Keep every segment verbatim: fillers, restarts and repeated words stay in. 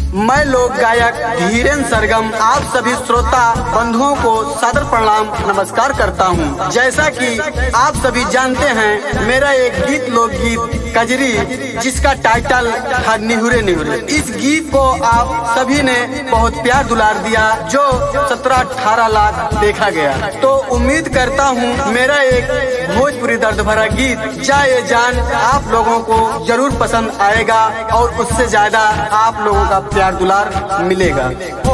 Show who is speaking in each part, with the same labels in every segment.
Speaker 1: मैं लोक गायक धीरेन्द्र सरगम आप सभी श्रोता बंधुओं को सादर प्रणाम नमस्कार करता हूं। जैसा कि आप सभी जानते हैं, मेरा एक गीत लोकगीत कजरी जिसका टाइटल था निहुरे निहुरे। इस गीत को आप सभी ने बहुत प्यार दुलार दिया, जो सत्रह अठारह लाख देखा गया। तो उम्मीद करता हूं मेरा एक भोजपुरी दर्द भरा गीत जाए जान आप लोगों को जरूर पसंद आएगा और उससे ज्यादा आप लोगों का प्यार दुलार मिलेगा।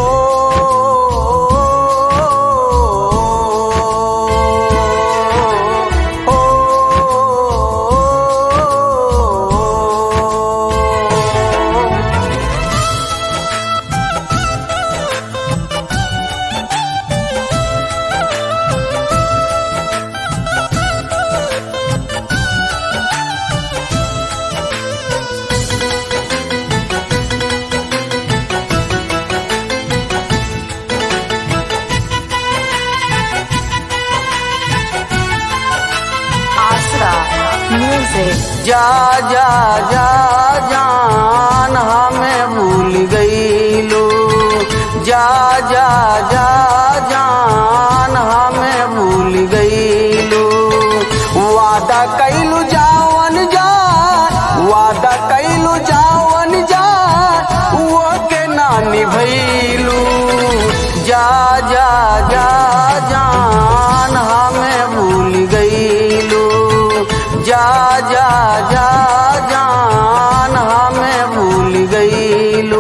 Speaker 2: जा जा जा जान हमें भूल गई लो, जा जा जा जान हमें भूल गई लो। वादा कैलू जावन जान, वादा कैलू जावन जान, वो के ना निभैलू। जा जा जा जान हमें भूल गई लो, जा जा जा जान हमें भूल गई लो।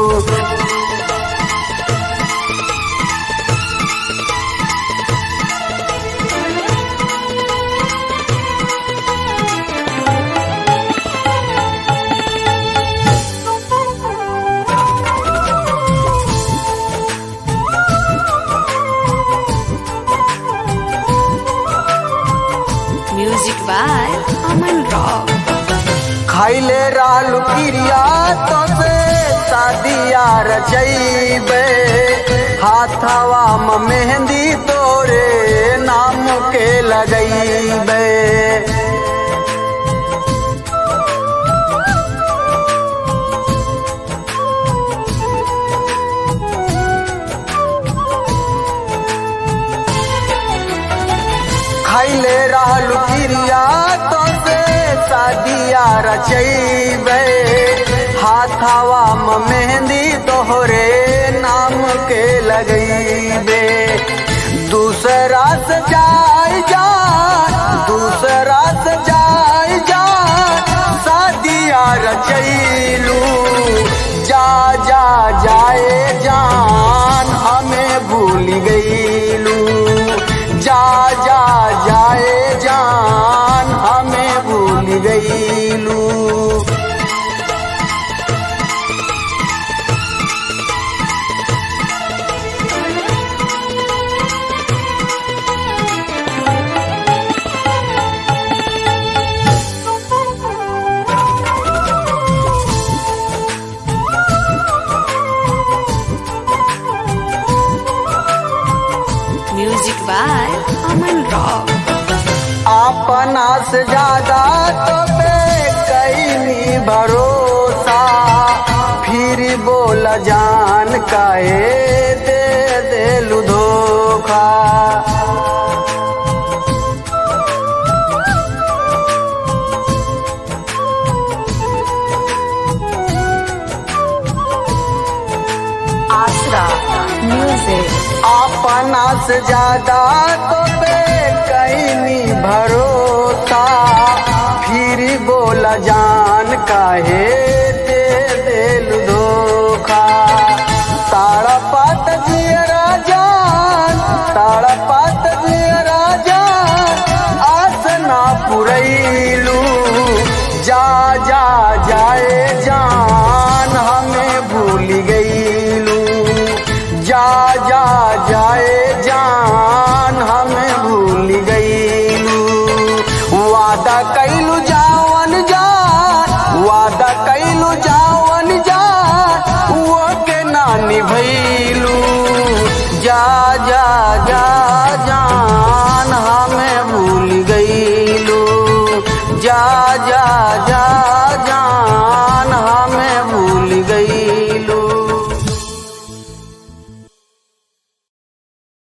Speaker 3: Music by Aman Rock.
Speaker 2: खाइले रालू किरिया तो से शादिया रचैबे, हाथवा में मेहंदी तोरे नाम के लगैबे। खाइले रालू किरिया तो से शादिया रचैबे, हाथवा में मेहंदी तोहरे नाम के लगैबे। दूसरा से जाय जा, दूसरा से जाय जा, शादिया रचैलू। जा जा जाए जान हमें भूल गईलू, जा जा जाए जान हमें भूल गईलू।
Speaker 3: Music by Aman Rock.
Speaker 2: अपना से ज्यादा तो पे कहीं भरोसा, फिर बोल जान काहे दे देलू धोखा।
Speaker 3: आसरा म्यूजिक।
Speaker 2: अपना से ज्यादा तो पे कहीं भरोसा, फिर बोल जान काहे